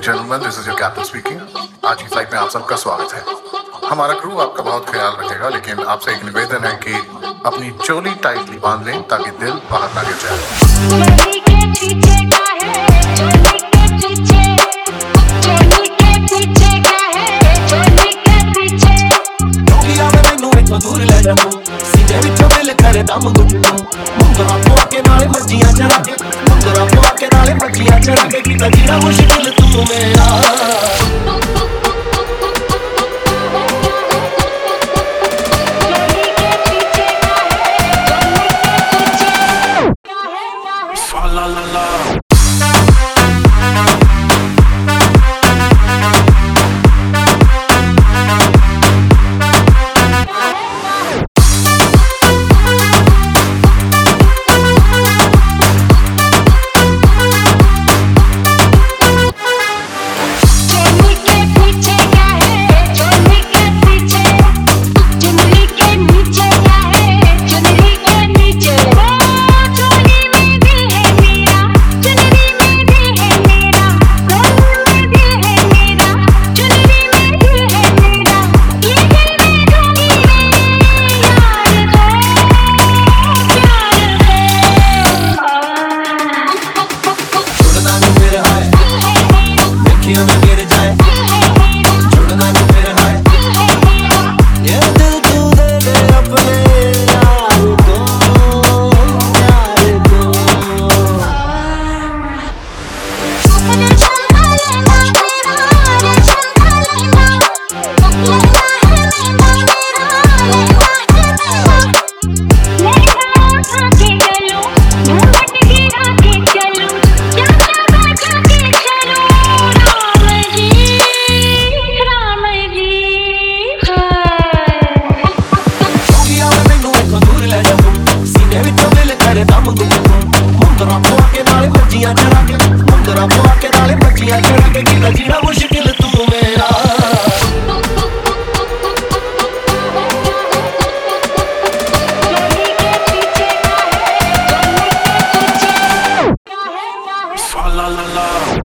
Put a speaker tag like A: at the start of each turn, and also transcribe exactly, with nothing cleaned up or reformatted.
A: gentlemen, this is your captain speaking. आज की flight में आप सबका स्वागत है। हमारा क्रू आपका बहुत ख्याल रखेगा, लेकिन आपसे एक निवेदन है कि अपनी चोली टाइटली बांध लें ताकि दिल बाहर ना गिर जाए।
B: सीधे विचों मिल करे दम गुट्टू मुंगरा पवा के नाले मर्जियां चढ़ा के मुंगरा पवा के नाले मर्जियां चढ़ा के कीता जीना मुश्किल तू मेरा ला ला ला मुंगरा पवा के नाले मर्जियां चढ़ा के मुंगरा पवा के नाले मर्जियां चढ़ा के कीता जीना मुश्किल तू मेरा ला ला ला